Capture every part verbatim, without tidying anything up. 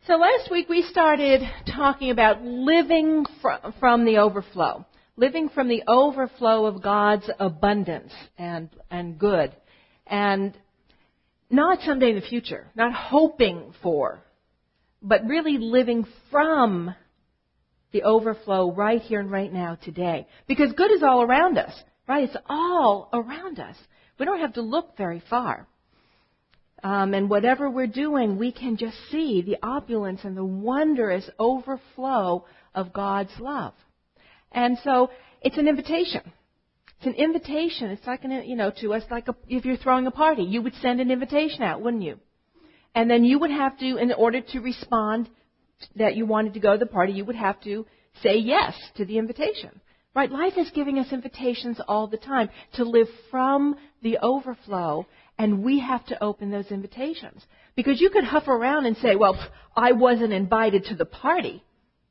So last week we started talking about living fr- from the overflow, living from the overflow of God's abundance and and good, and not someday in the future, not hoping for, but really living from the overflow right here and right now today. Because good is all around us, right? It's all around us. We don't have to look very far. Um, and whatever we're doing, we can just see the opulence and the wondrous overflow of God's love. And so it's an invitation. It's an invitation. It's like, an, you know, to us, like a, if you're throwing a party, you would send an invitation out, wouldn't you? And then you would have to, in order to respond that you wanted to go to the party, you would have to say yes to the invitation. Right? Life is giving us invitations all the time to live from the overflow, and we have to open those invitations. Because you could huff around and say, well, I wasn't invited to the party.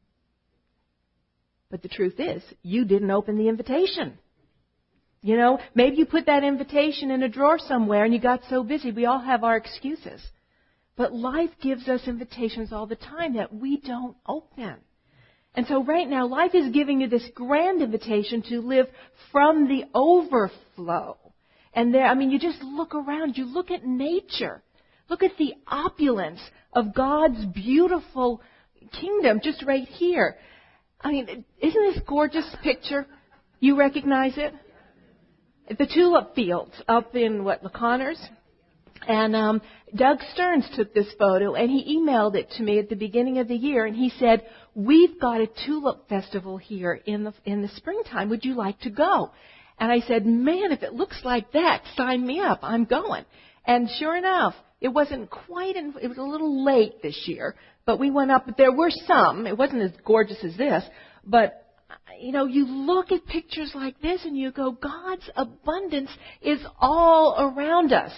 But the truth is, you didn't open the invitation. You know, maybe you put that invitation in a drawer somewhere and you got so busy. We all have our excuses. But life gives us invitations all the time that we don't open. And so right now, life is giving you this grand invitation to live from the overflow. And there, I mean, you just look around, you look at nature. Look at the opulence of God's beautiful kingdom just right here. I mean, isn't this gorgeous picture? You recognize it? The tulip fields up in, what, the Connors? And um, Doug Stearns took this photo, and he emailed it to me at the beginning of the year, and he said, we've got a tulip festival here in the in the springtime. Would you like to go? And I said, man, if it looks like that, sign me up. I'm going. And sure enough, it wasn't quite, in, it was a little late this year, but we went up. There were some. It wasn't as gorgeous as this, but you know, you look at pictures like this and you go, God's abundance is all around us.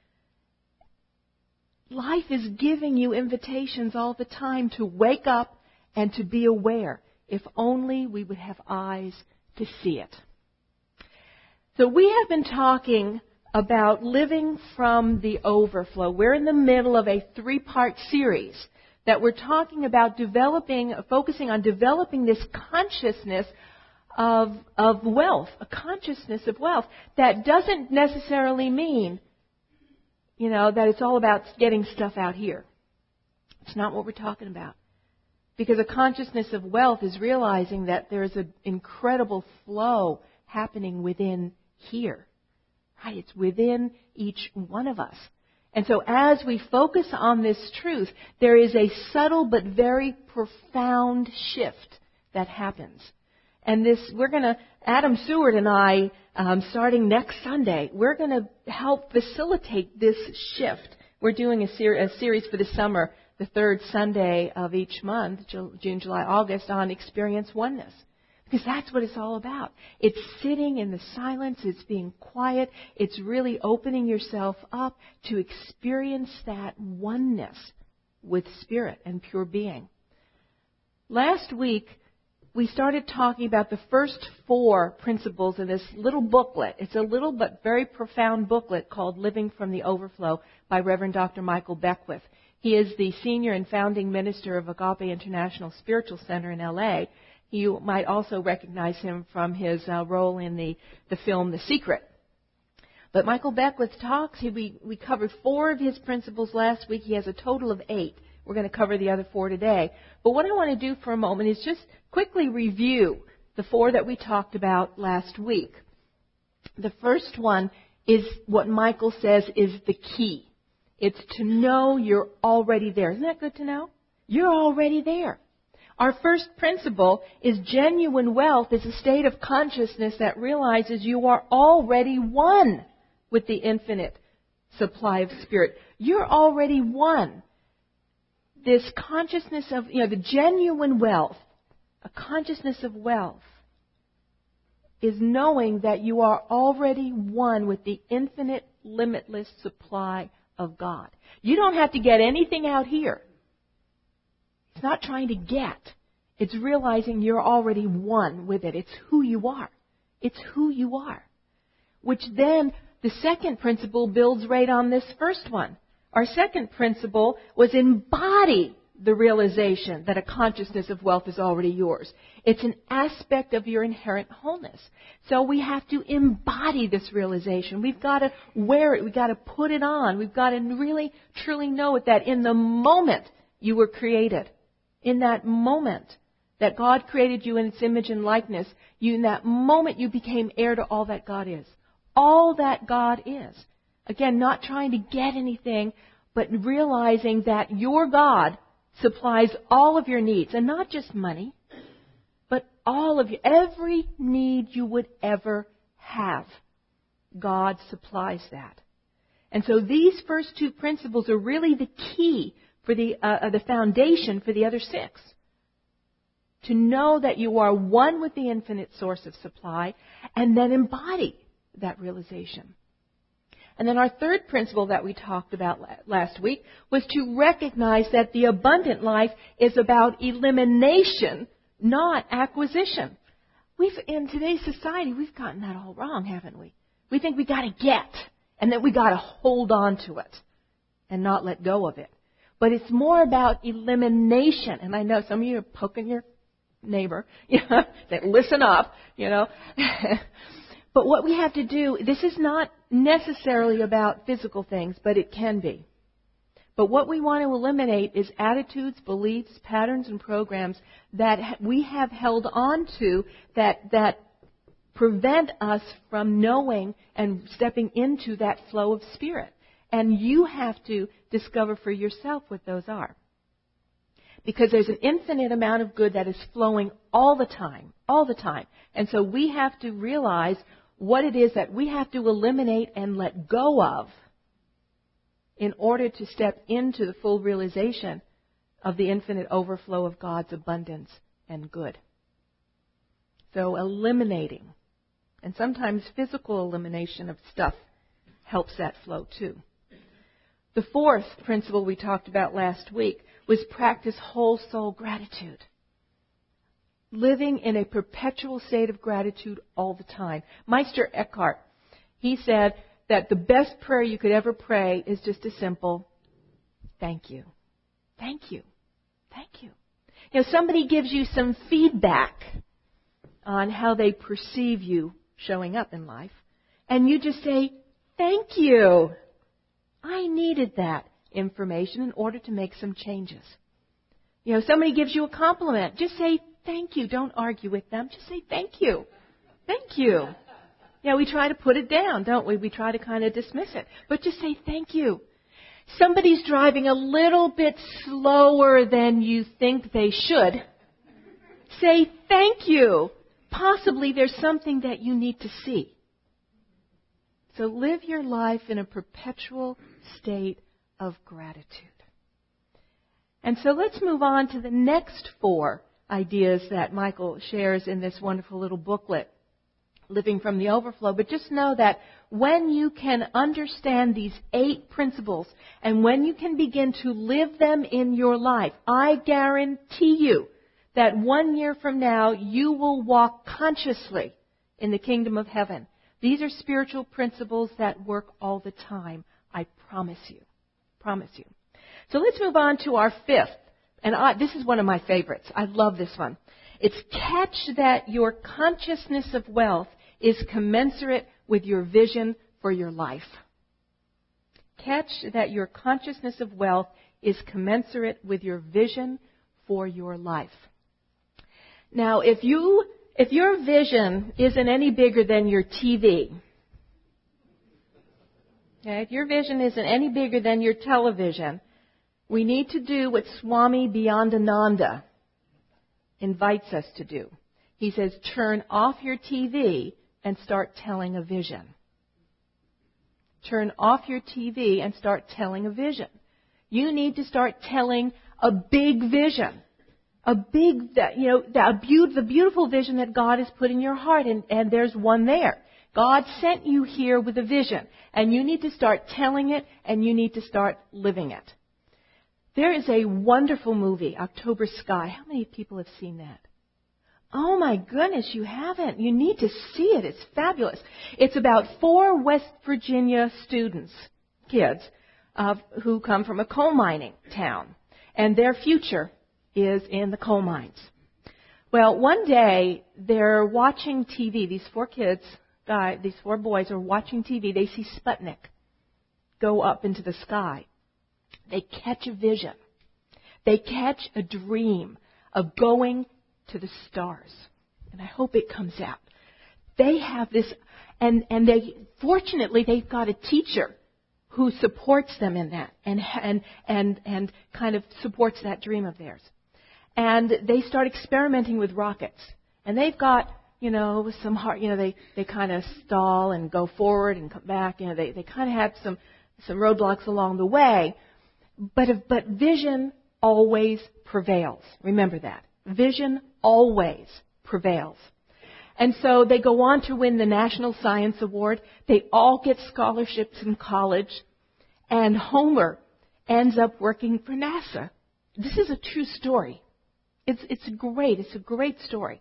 Life is giving you invitations all the time to wake up and to be aware. If only we would have eyes to see it. So we have been talking about living from the overflow. We're in the middle of a three-part series that we're talking about developing, focusing on developing this consciousness of, of wealth, a consciousness of wealth that doesn't necessarily mean, you know, that it's all about getting stuff out here. It's not what we're talking about. Because a consciousness of wealth is realizing that there's an incredible flow happening within here. Right? It's within each one of us. And so as we focus on this truth, there is a subtle but very profound shift that happens. And this, we're going to, Adam Seward and I, um, starting next Sunday, we're going to help facilitate this shift. We're doing a, ser- a series for the summer, the third Sunday of each month, June, July, August, on Experience Oneness. Because that's what it's all about. It's sitting in the silence. It's being quiet. It's really opening yourself up to experience that oneness with spirit and pure being. Last week, we started talking about the first four principles in this little booklet. It's a little but very profound booklet called Living from the Overflow by Reverend Doctor Michael Beckwith. He is the senior and founding minister of Agape International Spiritual Center in L A. You might also recognize him from his uh, role in the, the film The Secret. But Michael Beckwith talks, he, we, we covered four of his principles last week. He has a total of eight. We're going to cover the other four today. But what I want to do for a moment is just quickly review the four that we talked about last week. The first one is what Michael says is the key. It's to know you're already there. Isn't that good to know? You're already there. Our first principle is genuine wealth is a state of consciousness that realizes you are already one with the infinite supply of spirit. You're already one. This consciousness of, you know, the genuine wealth, a consciousness of wealth, is knowing that you are already one with the infinite, limitless supply of God. You don't have to get anything out here. It's not trying to get. It's realizing you're already one with it. It's who you are. It's who you are. Which then, the second principle builds right on this first one. Our second principle was embody the realization that a consciousness of wealth is already yours. It's an aspect of your inherent wholeness. So we have to embody this realization. We've got to wear it. We've got to put it on. We've got to really, truly know it that in the moment you were created, in that moment that God created you in its image and likeness, you, in that moment you became heir to all that God is. All that God is. Again, not trying to get anything, but realizing that your God supplies all of your needs, and not just money, but all of you, every need you would ever have. God supplies that. And so these first two principles are really the key for the uh, the foundation for the other six. To know that you are one with the infinite source of supply, and then embody that realization. And then our third principle that we talked about last week was to recognize that the abundant life is about elimination, not acquisition. We've, in today's society, we've gotten that all wrong, haven't we? We think we got to get, and then we got to hold on to it and not let go of it. But it's more about elimination. And I know some of you are poking your neighbor, you know, say, listen up, you know. But what we have to do, this is not necessarily about physical things, but it can be. But what we want to eliminate is attitudes, beliefs, patterns, and programs that we have held on to that, that prevent us from knowing and stepping into that flow of spirit. And you have to discover for yourself what those are. Because there's an infinite amount of good that is flowing all the time, all the time. And so we have to realize what it is that we have to eliminate and let go of in order to step into the full realization of the infinite overflow of God's abundance and good. So eliminating, and sometimes physical elimination of stuff helps that flow too. The fourth principle we talked about last week was practice whole soul gratitude. Living in a perpetual state of gratitude all the time. Meister Eckhart, he said that the best prayer you could ever pray is just a simple, thank you. Thank you. Thank you. You know, somebody gives you some feedback on how they perceive you showing up in life, and you just say, thank you. I needed that information in order to make some changes. You know, somebody gives you a compliment, just say thank you. Don't argue with them. Just say thank you. Thank you. Yeah, we try to put it down, don't we? We try to kind of dismiss it. But just say thank you. Somebody's driving a little bit slower than you think they should. Say thank you. Possibly there's something that you need to see. So live your life in a perpetual state of gratitude. And so let's move on to the next four ideas that Michael shares in this wonderful little booklet, Living from the Overflow. But just know that when you can understand these eight principles and when you can begin to live them in your life, I guarantee you that one year from now you will walk consciously in the kingdom of heaven. These are spiritual principles that work all the time. I promise you. Promise you. So let's move on to our fifth. And I, this is one of my favorites. I love this one. It's catch that your consciousness of wealth is commensurate with your vision for your life. Catch that your consciousness of wealth is commensurate with your vision for your life. Now, if you if your vision isn't any bigger than your T V, okay, if your vision isn't any bigger than your television, we need to do what Swami Beyondananda invites us to do. He says, turn off your T V and start telling a vision. Turn off your T V and start telling a vision. You need to start telling a big vision. A big, you know, the beautiful vision that God has put in your heart, and, and there's one there. God sent you here with a vision, and you need to start telling it, and you need to start living it. There is a wonderful movie, October Sky. How many people have seen that? Oh my goodness, you haven't. You need to see it. It's fabulous. It's about four West Virginia students, kids, uh, who come from a coal mining town. and their future is in the coal mines. Well, one day they're watching T V. These four kids, guy, these four boys are watching T V. They see Sputnik go up into the sky. They catch a vision. They catch a dream of going to the stars. And I hope it comes out. They have this, and, and they, fortunately, they've got a teacher who supports them in that and, and, and, and kind of supports that dream of theirs. And they start experimenting with rockets. And they've got, you know, some hard, you know, they, they kind of stall and go forward and come back. You know, they, they kind of have some, some roadblocks along the way. But, if, but vision always prevails. Remember that. Vision always prevails. And so they go on to win the National Science Award. They all get scholarships in college. And Homer ends up working for NASA. This is a true story. It's, it's great. It's a great story.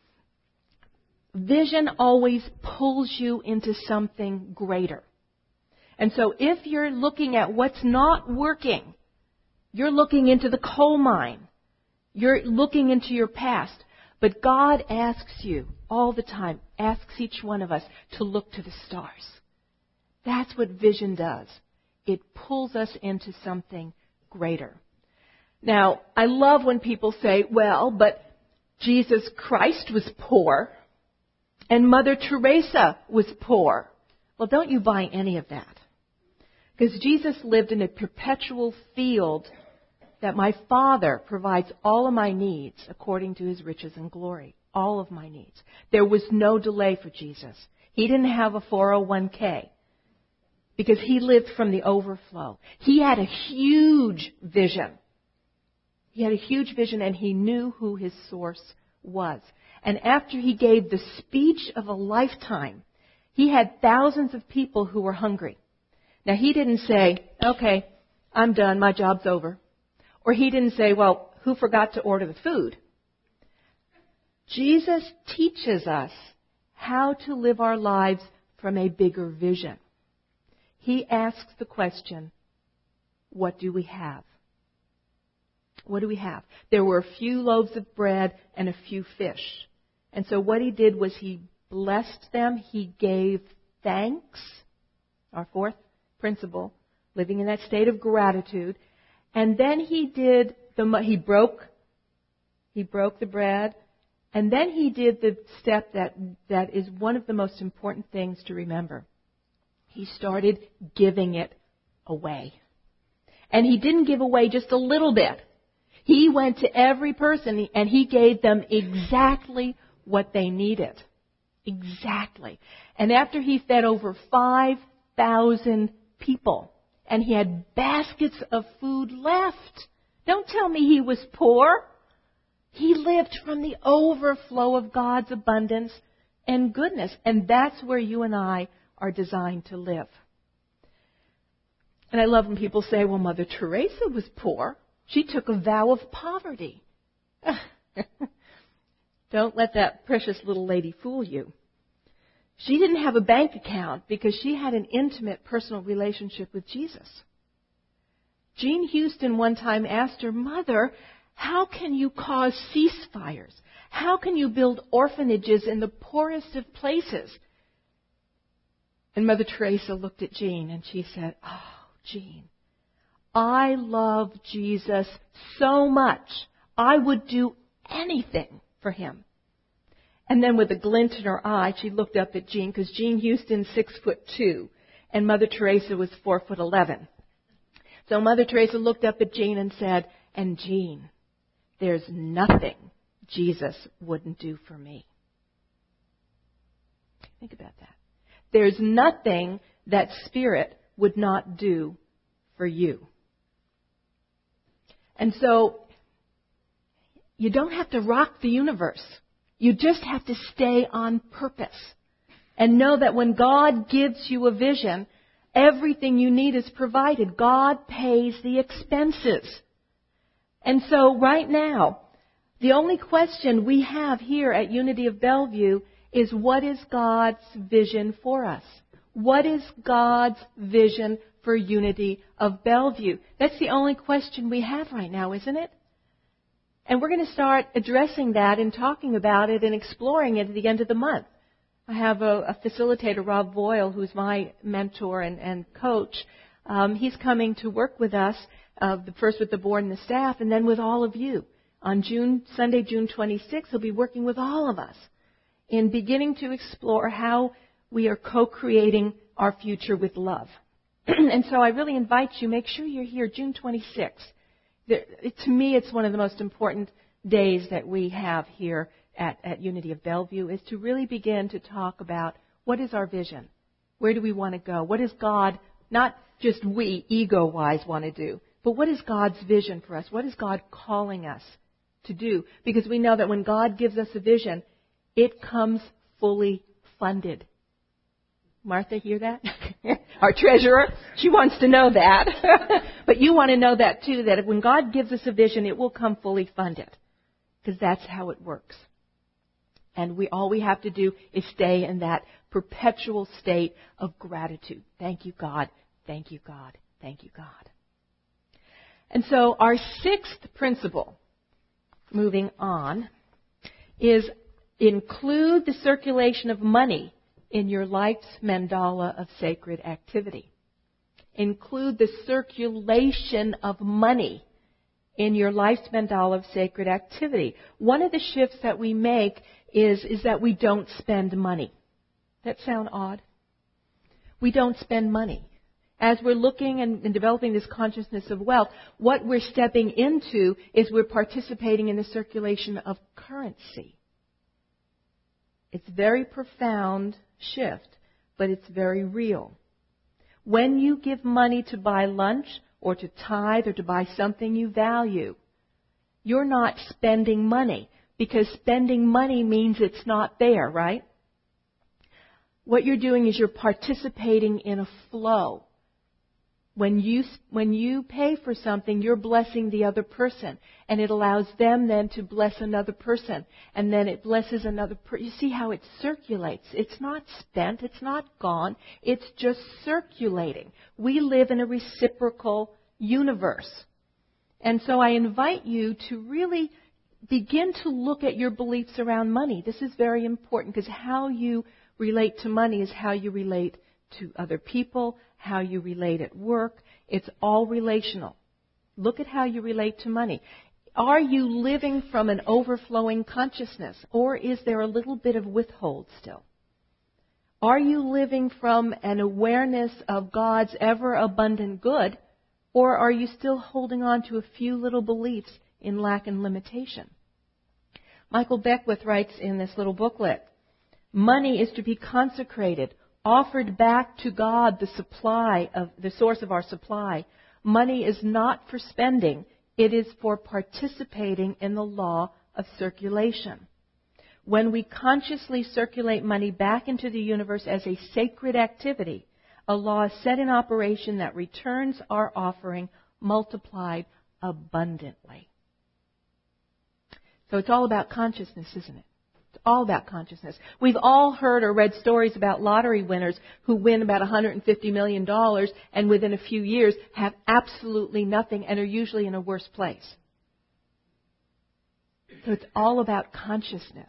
Vision always pulls you into something greater. And so if you're looking at what's not working, you're looking into the coal mine. You're looking into your past. But God asks you all the time, asks each one of us to look to the stars. That's what vision does. It pulls us into something greater. Now, I love when people say, well, but Jesus Christ was poor and Mother Teresa was poor. Well, don't you buy any of that. Because Jesus lived in a perpetual field that my Father provides all of my needs according to His riches and glory. All of my needs. There was no delay for Jesus. He didn't have a four oh one k because He lived from the overflow. He had a huge vision. He had a huge vision and He knew who His source was. And after He gave the speech of a lifetime, He had thousands of people who were hungry. Now, He didn't say, okay, I'm done, my job's over. Or He didn't say, well, who forgot to order the food? Jesus teaches us how to live our lives from a bigger vision. He asks the question, what do we have? What do we have? There were a few loaves of bread and a few fish. And so what He did was He blessed them. He gave thanks. Our fourth principle, living in that state of gratitude. And then He did the, He broke, He broke the bread. And then He did the step that, that is one of the most important things to remember. He started giving it away. And He didn't give away just a little bit. He went to every person and He gave them exactly what they needed. Exactly. And after He fed over five thousand people, and He had baskets of food left. Don't tell me He was poor. He lived from the overflow of God's abundance and goodness. And that's where you and I are designed to live. And I love when people say, well, Mother Teresa was poor. She took a vow of poverty. Don't let that precious little lady fool you. She didn't have a bank account because she had an intimate personal relationship with Jesus. Jean Houston one time asked her, Mother, how can you cause ceasefires? How can you build orphanages in the poorest of places? And Mother Teresa looked at Jean and she said, oh, Jean, I love Jesus so much. I would do anything for Him. And then with a glint in her eye, she looked up at Jean, because Jean Houston's six foot two, and Mother Teresa was four foot eleven. So Mother Teresa looked up at Jean and said, and Jean, there's nothing Jesus wouldn't do for me. Think about that. There's nothing that Spirit would not do for you. And so, you don't have to rock the universe. You just have to stay on purpose. And know that when God gives you a vision, everything you need is provided. God pays the expenses. And so right now, the only question we have here at Unity of Bellevue is, what is God's vision for us? What is God's vision for Unity of Bellevue? That's the only question we have right now, isn't it? And we're going to start addressing that and talking about it and exploring it at the end of the month. I have a, a facilitator, Rob Boyle, who's my mentor and, and coach. Um, he's coming to work with us, uh, first with the board and the staff, and then with all of you. On June Sunday, June twenty-sixth, he'll be working with all of us in beginning to explore how we are co-creating our future with love. And so I really invite you, make sure you're here June twenty-sixth. There, to me, it's one of the most important days that we have here at, at Unity of Bellevue, is to really begin to talk about what is our vision? Where do we want to go? What is God, not just we, ego-wise, want to do, but what is God's vision for us? What is God calling us to do? Because we know that when God gives us a vision, it comes fully funded. Martha, hear that? Our treasurer, she wants to know that. But you want to know that too, that when God gives us a vision, it will come fully funded. Because that's how it works. And we all we have to do is stay in that perpetual state of gratitude. Thank you, God. Thank you, God. Thank you, God. And so our sixth principle, moving on, is include the circulation of money in your life's mandala of sacred activity. Include the circulation of money in your life's mandala of sacred activity. One of the shifts that we make is, is that we don't spend money. That sound odd? We don't spend money. As we're looking and, and developing this consciousness of wealth, what we're stepping into is we're participating in the circulation of currency. It's a very profound shift, but it's very real. When you give money to buy lunch or to tithe or to buy something you value, you're not spending money, because spending money means it's not there, right? What you're doing is you're participating in a flow. When you, when you pay for something, you're blessing the other person. And it allows them then to bless another person. And then it blesses another person. You see how it circulates. It's not spent. It's not gone. It's just circulating. We live in a reciprocal universe. And so I invite you to really begin to look at your beliefs around money. This is very important, because how you relate to money is how you relate to other people, how you relate at work. It's all relational. Look at how you relate to money. Are you living from an overflowing consciousness, or is there a little bit of withhold still? Are you living from an awareness of God's ever-abundant good, or are you still holding on to a few little beliefs in lack and limitation? Michael Beckwith writes in this little booklet, money is to be consecrated, offered back to God, the supply of the source of our supply. Money is not for spending. It is for participating in the law of circulation. When we consciously circulate money back into the universe as a sacred activity, a law is set in operation that returns our offering multiplied abundantly. So it's all about consciousness, isn't it? It's all about consciousness. We've all heard or read stories about lottery winners who win about one hundred fifty million dollars and within a few years have absolutely nothing and are usually in a worse place. So it's all about consciousness.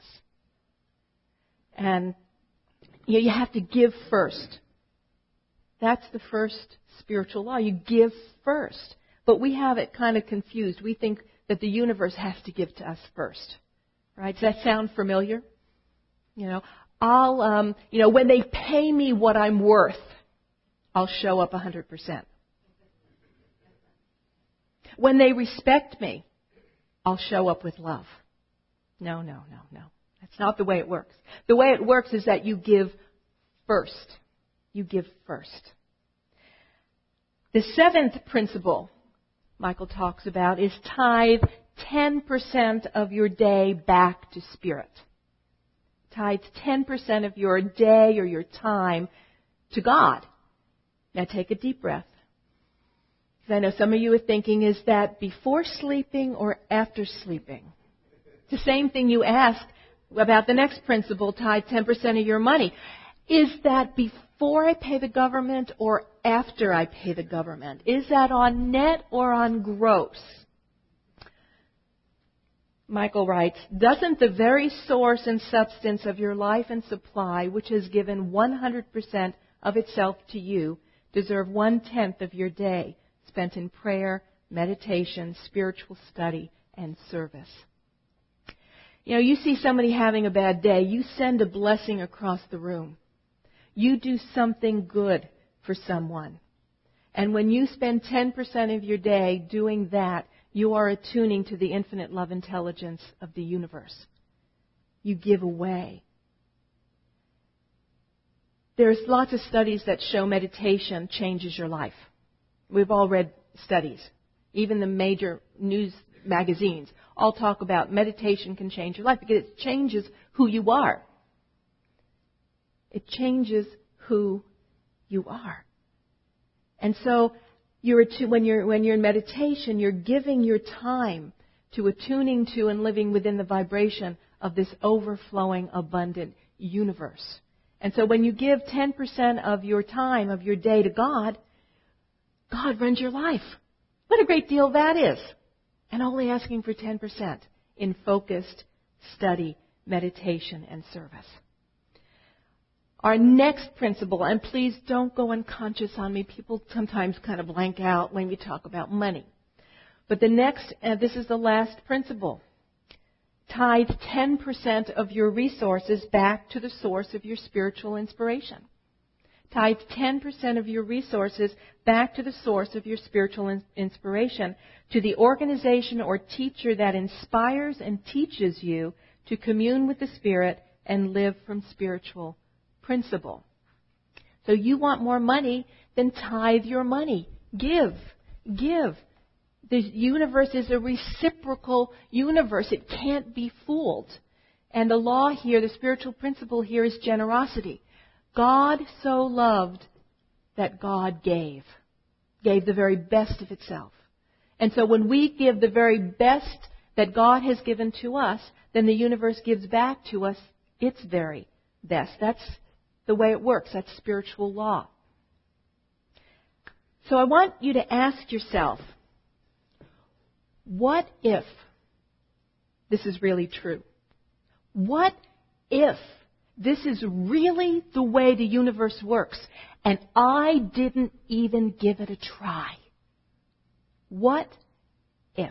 And you know, you have to give first. That's the first spiritual law. You give first. But we have it kind of confused. We think that the universe has to give to us first. Right? Does that sound familiar? You know, I'll, um, you know, when they pay me what I'm worth, I'll show up one hundred percent. When they respect me, I'll show up with love. No, no, no, no. That's not the way it works. The way it works is that you give first. You give first. The seventh principle Michael talks about is tithe ten percent of your day back to Spirit. Tithe ten percent of your day or your time to God. Now take a deep breath. Because I know some of you are thinking, is that before sleeping or after sleeping? It's the same thing you asked about the next principle, tithe ten percent of your money. Is that before before I pay the government or after I pay the government? Is that on net or on gross? Michael writes, doesn't the very source and substance of your life and supply, which has given one hundred percent of itself to you, deserve one-tenth of your day spent in prayer, meditation, spiritual study, and service? You know, you see somebody having a bad day, you send a blessing across the room. You do something good for someone. And when you spend ten percent of your day doing that, you are attuning to the infinite love intelligence of the universe. You give away. There's lots of studies that show meditation changes your life. We've all read studies. Even the major news magazines all talk about meditation can change your life because it changes who you are. It changes who you are. And so you're attu- when you're when you're in meditation, you're giving your time to attuning to and living within the vibration of this overflowing, abundant universe. And so when you give ten percent of your time, of your day to God, God runs your life. What a great deal that is. And only asking for ten percent in focused study, meditation, and service. Our next principle, and please don't go unconscious on me. People sometimes kind of blank out when we talk about money. But the next, and this is the last principle, tithe ten percent of your resources back to the source of your spiritual inspiration. Tithe ten percent of your resources back to the source of your spiritual in- inspiration, to the organization or teacher that inspires and teaches you to commune with the Spirit and live from spiritual principle. So you want more money, then tithe your money. Give. Give. The universe is a reciprocal universe. It can't be fooled. And the law here, the spiritual principle here is generosity. God so loved that God gave. Gave the very best of itself. And so when we give the very best that God has given to us, then the universe gives back to us its very best. That's the way it works. That's spiritual law. So I want you to ask yourself, what if this is really true? What if this is really the way the universe works and I didn't even give it a try? What if?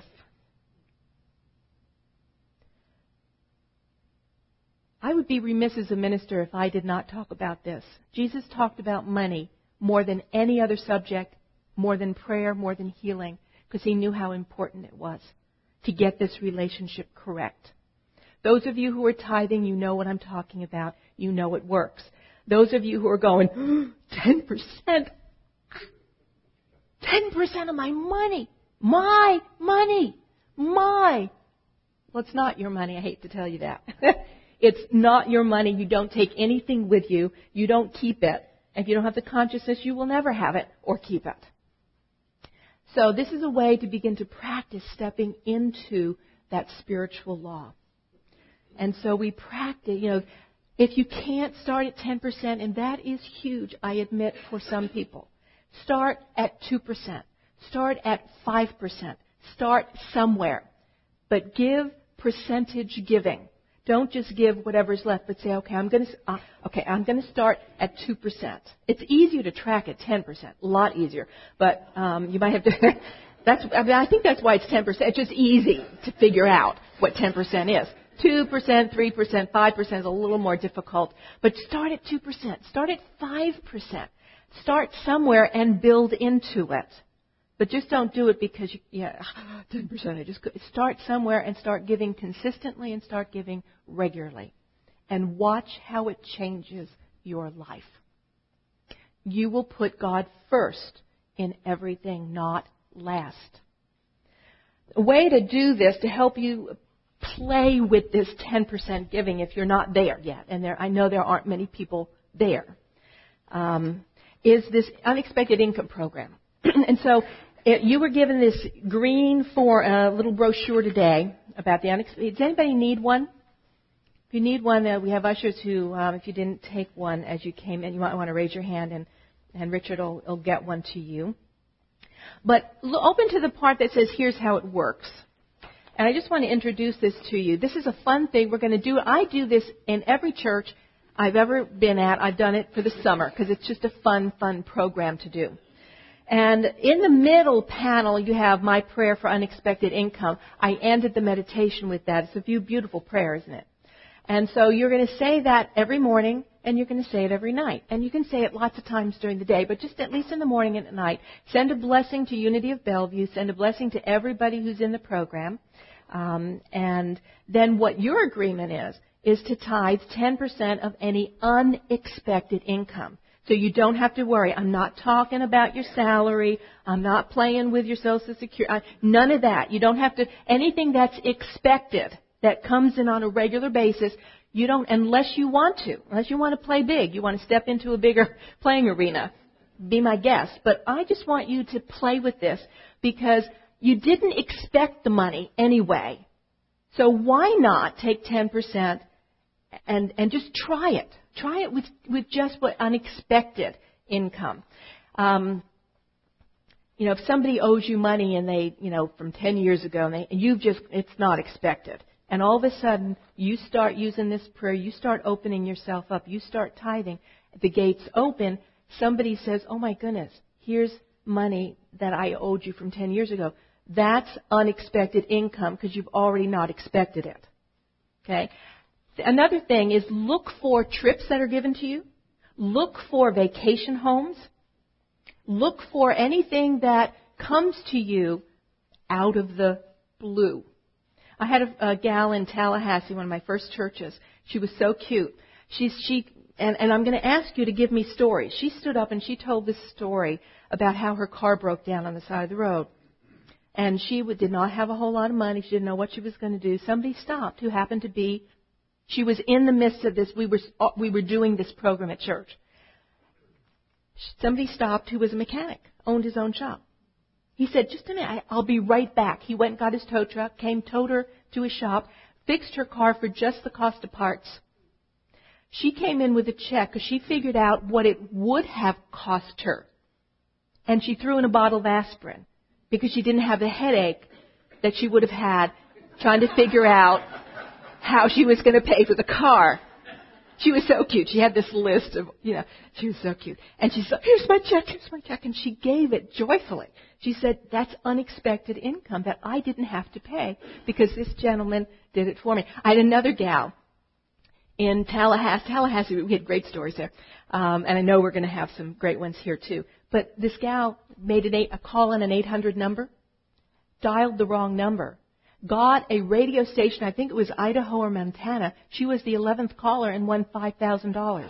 I would be remiss as a minister if I did not talk about this. Jesus talked about money more than any other subject, more than prayer, more than healing, because he knew how important it was to get this relationship correct. Those of you who are tithing, you know what I'm talking about. You know it works. Those of you who are going, ten percent, ten percent of my money, my money, my. Well, it's not your money. I hate to tell you that. It's not your money. You don't take anything with you. You don't keep it. If you don't have the consciousness, you will never have it or keep it. So this is a way to begin to practice stepping into that spiritual law. And so we practice, you know, if you can't start at ten percent, and that is huge, I admit, for some people. Start at two percent. Start at five percent. Start somewhere. But give percentage giving. Don't just give whatever's left, but say, okay, I'm going to, uh, okay, I'm going to start at two percent. It's easier to track at ten percent, a lot easier. But um, you might have to. That's. I mean, I think that's why it's ten percent. It's just easy to figure out what ten percent is. Two percent, three percent, five percent is a little more difficult. But start at two percent. Start at five percent. Start somewhere and build into it. But just don't do it because, you, yeah, ten percent. I just start somewhere and start giving consistently and start giving regularly. And watch how it changes your life. You will put God first in everything, not last. A way to do this, to help you play with this ten percent giving if you're not there yet, and there, I know there aren't many people there, um, is this unexpected income program. And so it, you were given this green for a little brochure today about the unexpected. Does anybody need one? you need one, uh, we have ushers who, um, if you didn't take one as you came in, you might want to raise your hand, and, and Richard will, will get one to you. But l- open to the part that says, here's how it works. And I just want to introduce this to you. This is a fun thing we're going to do. I do this in every church I've ever been at. I've done it for the summer because it's just a fun, fun program to do. And in the middle panel, you have my prayer for unexpected income. I ended the meditation with that. It's a few beautiful prayer, isn't it? And so you're going to say that every morning, and you're going to say it every night. And you can say it lots of times during the day, but just at least in the morning and at night. Send a blessing to Unity of Bellevue. Send a blessing to everybody who's in the program. Um, and then what your agreement is, is to tithe ten percent of any unexpected income. So you don't have to worry. I'm not talking about your salary. I'm not playing with your Social Security. None of that. You don't have to, anything that's expected, that comes in on a regular basis, you don't, unless you want to, unless you want to play big, you want to step into a bigger playing arena, be my guest. But I just want you to play with this because you didn't expect the money anyway. So why not take ten percent and, and just try it? Try it with, with just what unexpected income. Um, you know, if somebody owes you money and they, you know, from ten years ago, and, they, and you've just, it's not expected. And all of a sudden, you start using this prayer, you start opening yourself up, you start tithing, the gates open, somebody says, oh my goodness, here's money that I owed you from ten years ago. That's unexpected income because you've already not expected it. Okay? Another thing is look for trips that are given to you. Look for vacation homes. Look for anything that comes to you out of the blue. I had a, a gal in Tallahassee, one of my first churches. She was so cute. She's, she, and, and I'm going to ask you to give me stories. She stood up and she told this story about how her car broke down on the side of the road. And she would, did not have a whole lot of money. She didn't know what she was going to do. Somebody stopped who happened to be, she was in the midst of this. We were, we were doing this program at church. Somebody stopped who was a mechanic, owned his own shop. He said, just a minute, I'll be right back. He went and got his tow truck, came, towed her to his shop, fixed her car for just the cost of parts. She came in with a check because she figured out what it would have cost her. And she threw in a bottle of aspirin because she didn't have the headache that she would have had trying to figure out how she was going to pay for the car. She was so cute. She had this list of, you know, she was so cute. And she said, here's my check, here's my check. And she gave it joyfully. She said, that's unexpected income that I didn't have to pay because this gentleman did it for me. I had another gal in Tallahassee. Tallahassee, we had great stories there. Um, and I know we're going to have some great ones here too. But this gal made an eight, a call on an eight hundred number, dialed the wrong number. Got a radio station, I think it was Idaho or Montana. She was the eleventh caller and won five thousand dollars.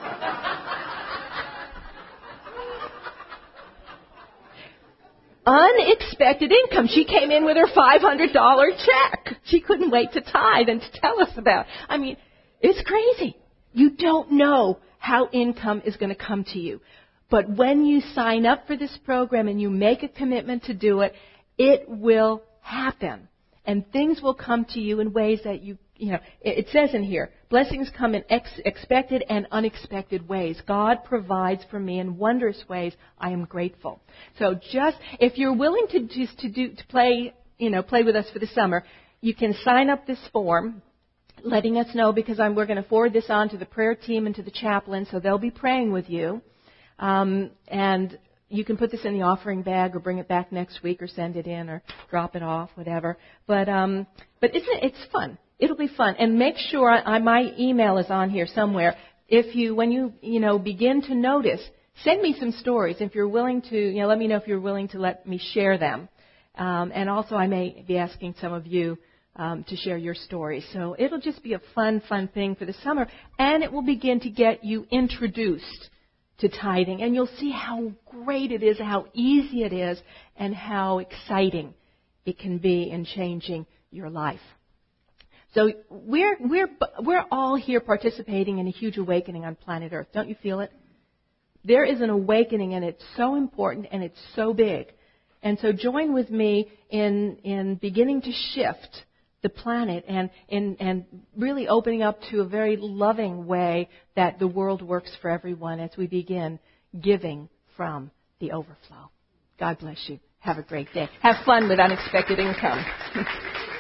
Unexpected income. She came in with her five hundred dollars check. She couldn't wait to tithe and to tell us about it. I mean, it's crazy. You don't know how income is going to come to you. But when you sign up for this program and you make a commitment to do it, it will happen. And things will come to you in ways that you, you know, it says in here, blessings come in ex- expected and unexpected ways. God provides for me in wondrous ways. I am grateful. So just, if you're willing to just to do, to play, you know, play with us for the summer, you can sign up this form, letting us know because I'm, we're going to forward this on to the prayer team and to the chaplain, so they'll be praying with you. Um, and you can put this in the offering bag or bring it back next week or send it in or drop it off, whatever. But um, but it's it's fun. It'll be fun. And make sure I, my email is on here somewhere. If you when you you know begin to notice, send me some stories. If you're willing to, you know, let me know if you're willing to let me share them. Um, and also, I may be asking some of you um, to share your stories. So it'll just be a fun, fun thing for the summer, and it will begin to get you introduced to tithing, and you'll see how great it is, how easy it is, and how exciting it can be in changing your life. So we're we're we're all here participating in a huge awakening on planet Earth. Don't you feel it? There is an awakening, and it's so important, and it's so big. And so join with me in in beginning to shift the planet and, and, and really opening up to a very loving way that the world works for everyone as we begin giving from the overflow. God bless you. Have a great day. Have fun with unexpected income.